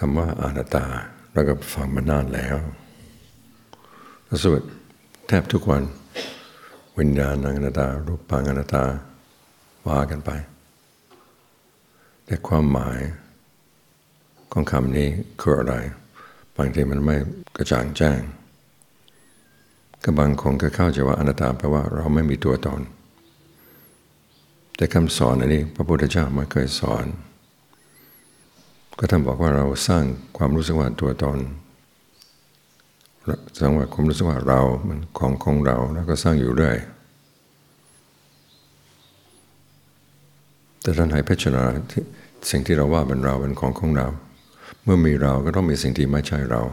คำว่าอนัตตาเราก็ฟังมานานแล้วสวดแทบทุกวันวิญญาณอนัตตารูปปังอนัตตาว่ากันไปแต่ความหมายของคำนี้คืออะไรบางทีมันไม่กระจ่างแจ้งก็บางคนก็เข้าใจว่าอนัตตาแปลว่าเราไม่มีตัวตนแต่คำสอนอันนี้พระพุทธเจ้าไม่เคยสอนก็ท่านบอกว่าเราสร้างความรู้สึกว่าตัวตนสร้างว่าความรู้สึกว่าเรามันของเราแล้วก็สร้างอยู่เรื่อยแต่ท่านให้พิจารณาสิ่งที่เราว่าเป็นเราเป็นของเราเมื่อมีเราก็ต้องมีสิ่งที่ไม่ใช่เรา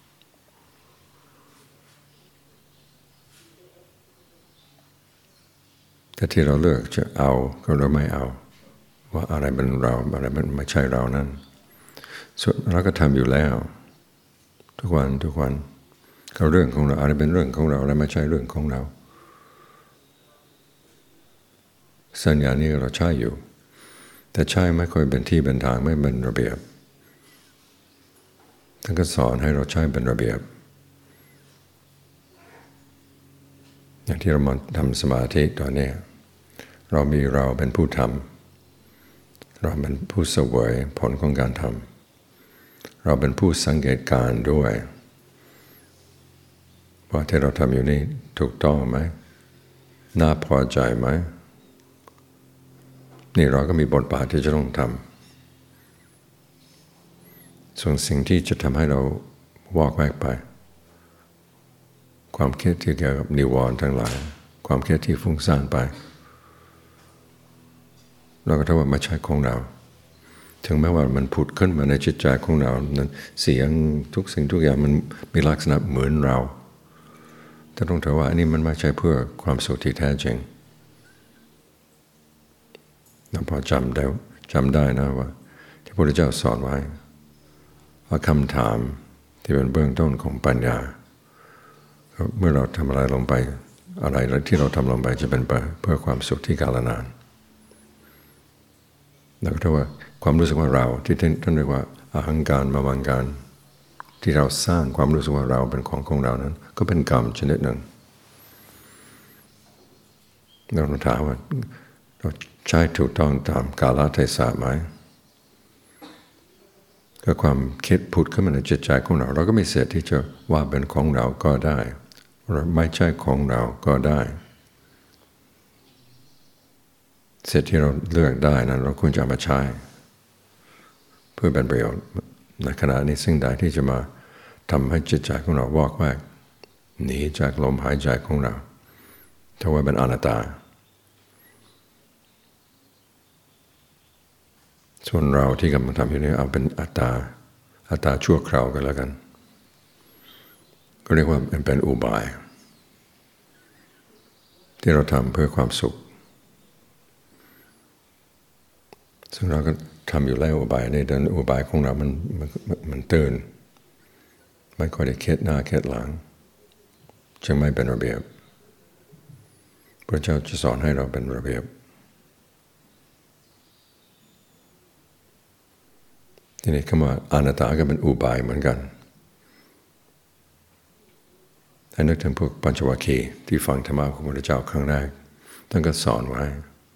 แต่ที่เราเลือกจะเอาก็เราไม่เอาว่าอะไรเป็นเราอะไรมันไม่ใช่เรานั้นส่วนเราก็ทำอยู่แล้วทุกวันก็เรื่องของเราอะไรเป็นเรื่องของเราอะไรไม่ใช่เรื่องของเราสัญญานี้เราใช้อยู่แต่ใช้ไม่ค่อยเป็นที่เป็นทางไม่เป็นระเบียบท่านก็สอนให้เราใช้เป็นระเบียบอย่างที่เรามาทำสมาธิตอนนี้เรามีเราเป็นผู้ทำเราเป็นผู้เสวยผลของการทำเราเป็นผู้สังเกตการณ์ด้วยว่าที่เราทำอยู่นี่ถูกต้องไหมน่าพอใจไหมนี่เราก็มีบทบาทที่จะต้องทำส่วนสิ่งที่จะทำให้เราวอกแวกไปความคิดที่เกี่ยวกับนิวรณ์ทั้งหลายความคิดที่ฟุ้งซ่านไปเราก็ถือว่าไม่ใช่ของเราถึงแม้ว่ามันผุดขึ้นมาในจิตใจของเรานั้นเสียงทุกสิ่งทุกอย่างมันมีลักษณะเหมือนเราแต่ต้องถือว่าอันนี้มันไม่ใช่เพื่อความสุขที่แท้จริงเราพอจำได้นะว่าที่พระพุทธเจ้าสอนไว้ว่าคำถามที่เป็นเบื้องต้นของปัญญาเมื่อเราทำอะไรลงไปอะไรที่เราทำลงไปจะเป็นเพื่อความสุขที่กาลนานแล้วก็ถือว่าความรู้สึกว่าเราที่ท่านเรียกว่าอหังการมมังการที่เราสร้างความรู้สึกว่าเราเป็นของเรานั้นก็เป็นกรรมชนิดหนึ่งเราถามว่าเราใช้ถูกต้องตามกาลเทศะไหมก็ความคิดผุดขึ้นมาในจิตใจของเราเราก็มีสิทธิ์ที่จะว่าเป็นของเราก็ได้หรือไม่ใช่ของเราก็ได้สิทธิ์ที่เราเลือกได้นั้นเราควรจะมาใช้เพื่อเป็นประโยชน์ในขณะนี้สิ่งใดที่จะมาทำให้จิตใจของเราวอกแวกหนีจากลมหายใจของเราถ้าว่าเป็นอนัตตาส่วนเราที่กำลังทำอยู่นี้เอาเป็นอัตตาชั่วคราวกันแล้วกันก็เรียกว่าเป็นอุบายที่เราทำเพื่อความสุขซึ่งเราก็ทำอยู่แล้วอุบายนี้แต่อุบายของเรามันตื่นไม่ค่อยได้คิดหน้าคิดหลังจึงไม่เป็นระเบียบพระเจ้าจะสอนให้เราเป็นระเบียบทีนี้คำว่าอนัตตาก็เป็นอุบายเหมือนกันให้นึกถึงพวกปัญจวัคคีย์ที่ฟังธรรมะของพระเจ้าครั้งแรกท่านก็สอนไว้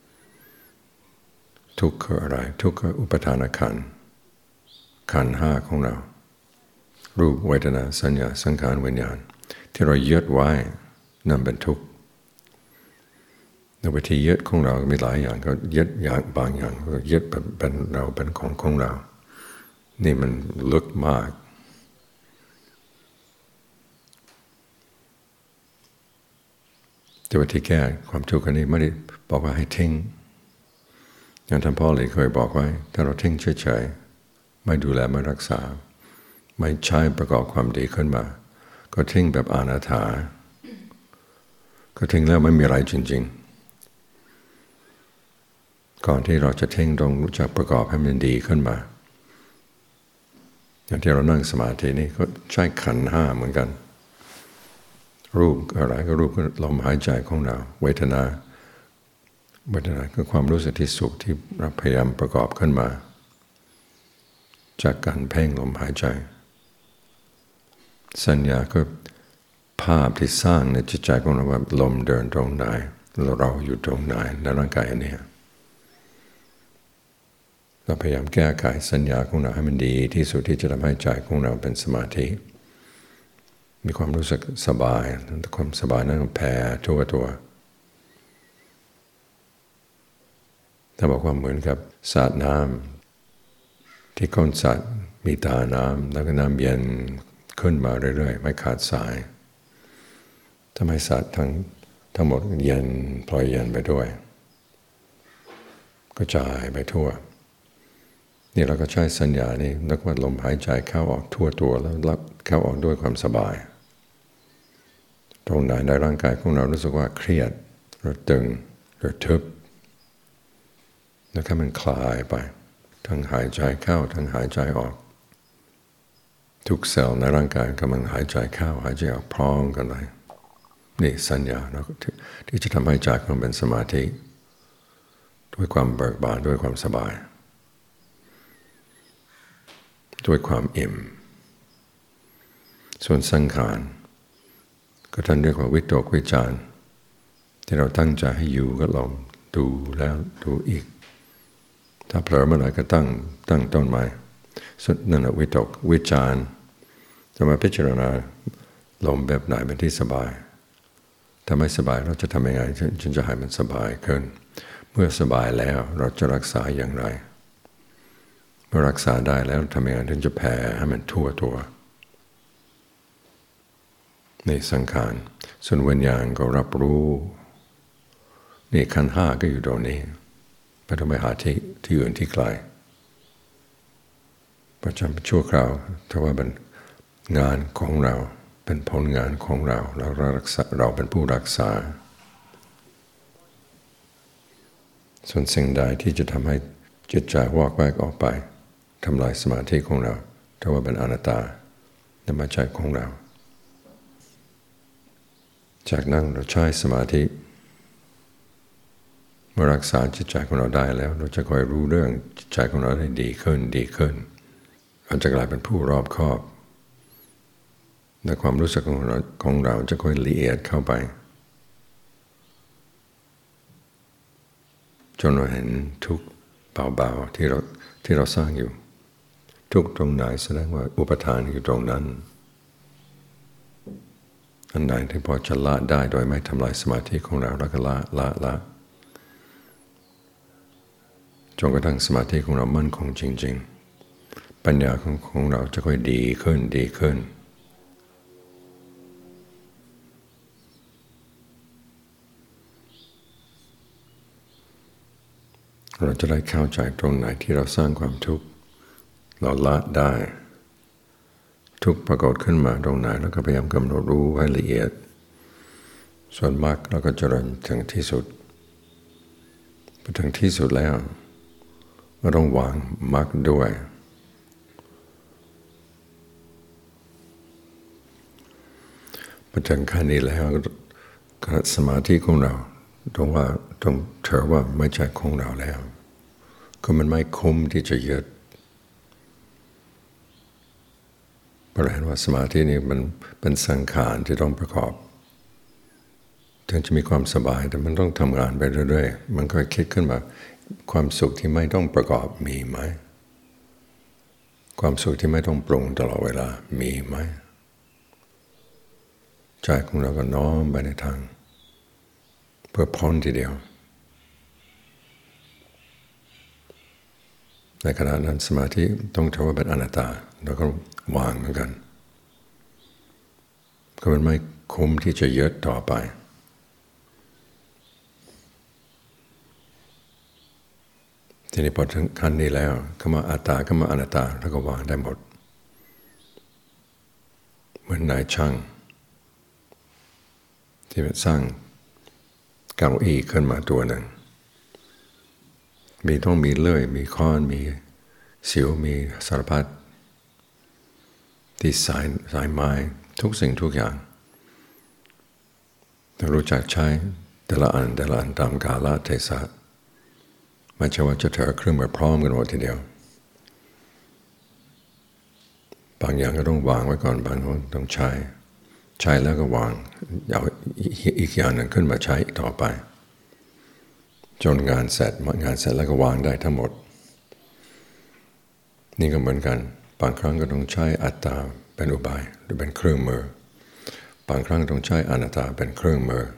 ทุกข์คืออะไรทุกข์คืออุปทานขันธ์ห้าของเรารูปเวทนาสัญญาสังขารวิญญาณที่เรายึดไว้นั่นเป็นทุกข์ในวิธียึดของเรามีหลายอย่างก็ยึดอย่างบางอย่างก็ยึดเป็นเราเป็นของเรานี่มันลึกมากแต่วิธีแก้ความทุกข์อันนี้ไม่ได้บอกว่าให้ทิ้งอย่างท่านพ่อเลยเคยบอกไว้ถ้าเราทิ้งเฉยๆไม่ดูแลไม่รักษาไม่ใช้ประกอบความดีขึ้นมาก็ทิ้งแบบอนาถาก็ทิ้งแล้วไม่มีอะไรจริงๆก่อนที่เราจะทิ้งต้องรู้จักประกอบให้มันดีขึ้นมาอย่างที่เรานั่งสมาธินี่ก็ใช้ขันธ์ห้าเหมือนกันรูปอะไรก็รูปก็ลมหายใจของเราเวทนาคือความรู้สึกที่สุขที่เราพยายามประกอบขึ้นมาจากการเพ่งลมหายใจสัญญาก็ภาพที่สร้างในจิตใจของเราว่าลมเดินตรงไหนเราอยู่ตรงไหนในร่างกายอันนี้เราพยายามแก้ไขสัญญาของเราให้มันดีที่สุดที่จะทำให้ใจของเราเป็นสมาธิมีความรู้สึกสบายความสบายนั้นแผ่ทั่วตัวถ้าบอกว่าเหมือนกับสาดน้ำที่ก้นสาดมีตาน้ำแล้วก็น้ำเย็นขึ้นมาเรื่อยๆไม่ขาดสายทำให้สาดทั้งหมดเย็นปล่อยเย็นไปด้วยก็จ่ายไปทั่วนี่เราก็ใช้สัญญานี้แล้วก็ลมหายใจเข้าออกทั่วตัวแล้วรับเข้าออกด้วยความสบายตรงไหนในร่างกายของเรารู้สึกว่าเครียดหรือตึงหรือทึบแล้วก็มันคลายไปทั้งหายใจเข้าทั้งหายใจออกทุกเซลล์ในร่างกายกำลังหายใจเข้าหายใจออกพร้อมกันเลยนี่สัญญาที่จะทำให้ใจของเราเป็นสมาธิด้วยความเบิกบานด้วยความสบายด้วยความอิ่มส่วนสังขารก็ท่านเรียกว่าวิตกวิจารที่เราตั้งใจให้อยู่ก็ลองดูแล้วดูอีกถ้าเผลอเมื่อไหร่ก็ตั้งต้นใหม่สุดนั่นแหละวิตกวิจารจะมาพิจารณาลมแบบไหนเป็นที่สบายถ้าไม่สบายเราจะทำยังไงจึงจะให้มันสบายขึ้นเมื่อสบายแล้วเราจะรักษาอย่างไรเมื่อรักษาได้แล้วทำยังไงถึงจะแผ่ให้มันทั่วตัวในสังขารส่วนวิญญาณก็รับรู้นี่ขันธ์ห้าก็อยู่ตรงนี้ไม่ต้องไปหาที่อื่นที่ไกลประจำชั่วคราวถ้าว่าเป็นงานของเราเป็นผลงานของเราแล้วเราเป็นผู้รักษาส่วนสิ่งใดที่จะทำให้จิตใจวอกแวกออกไปทำลายสมาธิของเราถ้าว่าเป็นอนัตตานั่นไม่ใช่ของเราจากนั้นเราใช้สมาธิเมื่อรักษาจิตใจของเราได้แล้วเราจะคอยรู้เรื่องจิตใจของเราได้ดีขึ้นเราจะกลายเป็นผู้รอบคอบและความรู้สึกของเราจะค่อยละเอียดเข้าไปจนเราเห็นทุกข์เบาๆที่เราสร้างอยู่ทุกข์ตรงไหนแสดงว่าอุปทานอยู่ตรงนั้นอันไหนที่พอจะละได้โดยไม่ทำลายสมาธิของเราแล้วก็ละจนกระทั่งสมาธิของเรามั่นคงจริงๆปัญญาของเราจะค่อยดีขึ้นเราจะได้เข้าใจตรงไหนที่เราสร้างความทุกข์เราละได้ทุกข์ปรากฏขึ้นมาตรงไหนแล้วก็พยายามกำหนดรู้ให้ละเอียดส่วนมรรคเราก็เจริญถึงที่สุดพอถึงที่สุดแล้วเราต้องวางมรรคด้วยพอถึงขั้นนี้แล้วสมาธิของเราต้องถือว่าไม่ใช่ของเราแล้วก็มันไม่คุ้มที่จะยึดเพราะเห็นว่าสมาธินี่มันเป็นสังขารที่ต้องประกอบถึงจะมีความสบายแต่มันต้องทำงานไปเรื่อยๆมันก็คิดขึ้นมาความสุขที่ไม่ต้องประกอบมีไหมความสุขที่ไม่ต้องปรุงตลอดเวลามีไหมใจของเราก็น้อมไปในทางเพื่อพ้นทีเดียวในขณะนั้นสมาธิต้องถือว่าเป็นอนัตตาแล้วก็วางเหมือนกันก็มันไม่คุ้มที่จะยึดต่อไปทีนี้พอถึงขั้นนี้แล้วคำว่าอัตตาคำว่าอนัตตาแล้วก็วางได้หมดเหมือนนายช่างที่สร้างเก้าอี้ขึ้นมาตัวหนึ่งต้องมีเลื่อยมีค้อนมีสิวมีสารพัดที่สายไม้ทุกสิ่งทุกอย่างต้องรู้จักใช้แต่ละอันตามกาลเทศะไม่ใช่ว่าจะถือเครื่องมือพร้อมกันหมดทีเดียวางอย่างก็ต้องวางไว้ก่อนบางอย่างต้องใช้แล้วก็วางเอาอีกอย่างหนึ่งขึ้นมาใช้ต่อไปจนงานเสร็จแล้วก็วางได้ทั้งหมดนี่ก็เหมือนกันบางครั้งก็ต้องใช้อัตตาเป็นอุบายหรือเป็นเครื่องมือบางครั้งต้องใช้อนัตตาเป็นเครื่องมือ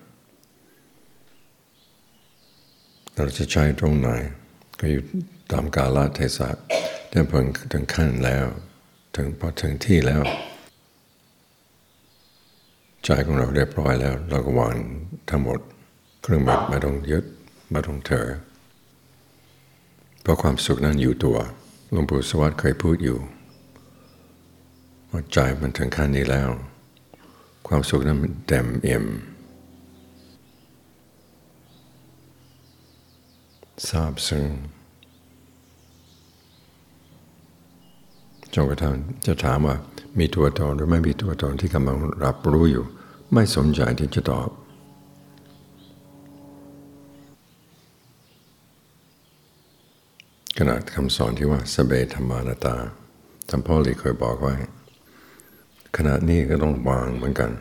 เราจะใช้ตรงไหนก็อยู่ตามกาลเทศะแต่พอถึงขั้นแล้วพอถึงที่แล้วใจของเราเรียบร้อยแล้วเราก็วางทั้งหมดเครื่องมือไม่ต้องยึดไม่ต้องถือเพราะความสุขนั้นอยู่ตัวหลวงปู่สวัสดิ์เคยพูดอยู่ว่าใจมันถึงขั้นนี้แล้วความสุขนั้นมันเต็มเอี่ยมซาบซึ้งจนกระทั่งจะถามว่ามีตัวตนหรือไม่มีตัวตนที่กำลังรับรู้อยู่ไม่สนใจที่จะตอบขนาดคำสอนที่ว่าสเบธรรมานาตาท่านพ่อเลยเคยบอกไว้ขณะนี้ก็ต้องวางเหมือนกัน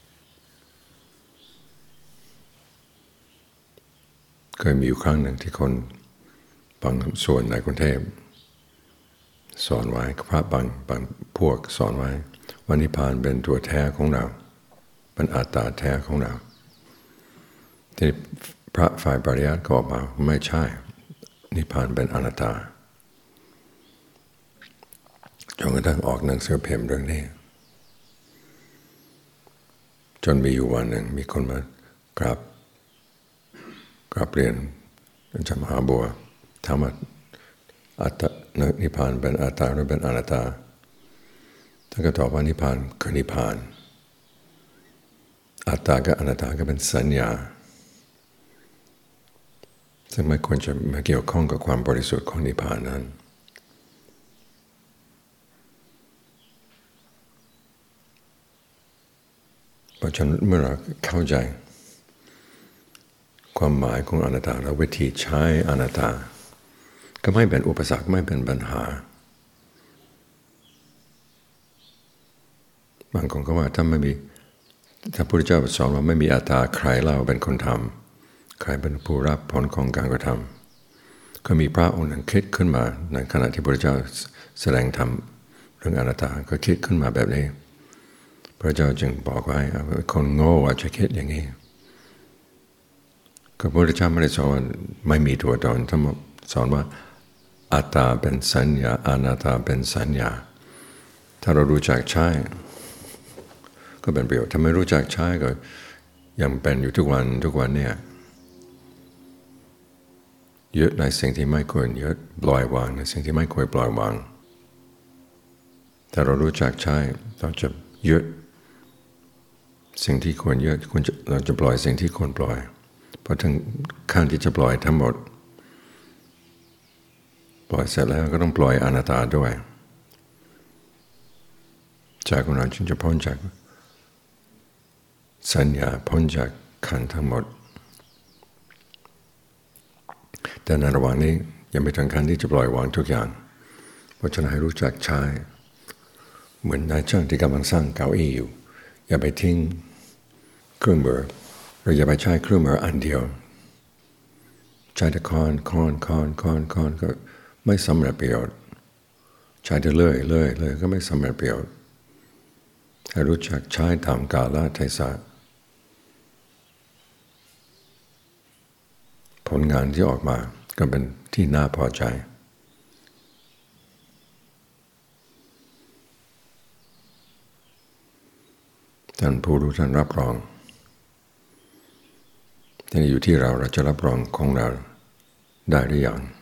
เคยมีอยู่ครั้งหนึ่งที่คนบางส่วนในกรุงเทพสอนไว้พระบางพวกสอนไว้ว่านิพพานเป็นตัวแท้ของเราเป็นอัตตาแท้ของเราที่พระฝ่ายปริยัติก็บอกมาไม่ใช่นิพพานเป็นอนัตตาจนกระทั่งออกหนังสือพิมพ์เรื่องนี้จนมีอยู่วันหนึ่งมีคนมากราบเรียนอาจารย์มหาบัวถามว่านิพพานเป็นอัตตาหรือเป็นอนัตตาท่านก็ตอบว่านิพพานคือนิพพานอัตตากับอนัตตาก็เป็นสัญญาซึ่งไม่ควรจะมาเกี่ยวข้องกับความบริสุทธิ์ของนิพพานนั้นเพราะฉะนั้นเมื่อเราเข้าใจความหมายของอนัตตาและวิธีใช้อนัตตาก็ไม่เป็นอุปสรรคไม่เป็นปัญหาบางคนก็ว่าถ้าพระพุทธเจ้าสอนว่าไม่มีอัตตาใครเล่าเป็นคนทำใครเป็นผู้รับผลของการกระทำก็มีพระองค์หนึ่งคิดขึ้นมาในขณะที่พระพุทธเจ้าแสดงธรรมเรื่องอนัตตาก็คิดขึ้นมาแบบนี้พระเจ้าจึงบอกไว้คนโง่อาจจะคิดอย่างนี้ก็พระพุทธเจ้าไม่ได้สอนว่าไม่มีตัวตนท่านสอนว่าอัตตาเป็นสัญญาอนัตตาเป็นสัญญาถ้าเรารู้จักใช้ก็เป็นประโยชน์ถ้าไม่รู้จักใช้ก็ยังเป็นอยู่ทุกวันเนี่ยยึดในสิ่งที่ไม่ควรยึดปล่อยวางในสิ่งที่ไม่ควรปล่อยวางถ้าเรารู้จักใช้เราจะยึดสิ่งที่ควรยึดเราจะปล่อยสิ่งที่ควรปล่อยพอถึงขั้นที่จะปล่อยทั้งหมดปล่อยเสร็จแล้วก็ต้องปล่อยอนัตตาด้วยใจของเราจึงจะพ้นจากสัญญาพ้นจากขันธ์ทั้งหมดแต่ในระหว่างนี้ยังไม่ถึงขั้นที่จะปล่อยวางทุกอย่างเพราะฉะนั้นให้รู้จักใช้เหมือนนายช่างที่กำลังสร้างเก้าอี้อยู่อย่าไปทิ้งเครื่องมือหรืออย่าไปใช้เครื่องมืออันเดียวใช้แต่ค้อนก็ไม่สำเร็จประโยชน์ใช้แต่เลื่อยก็ไม่สำเร็จประโยชน์ให้รู้จักใช้ตามกาลเทศะผลงานที่ออกมาก็เป็นที่น่าพอใจท่านผู้รู้ท่านรับรองที่อยู่ที่เราจะรับรองของเราได้หรือยัง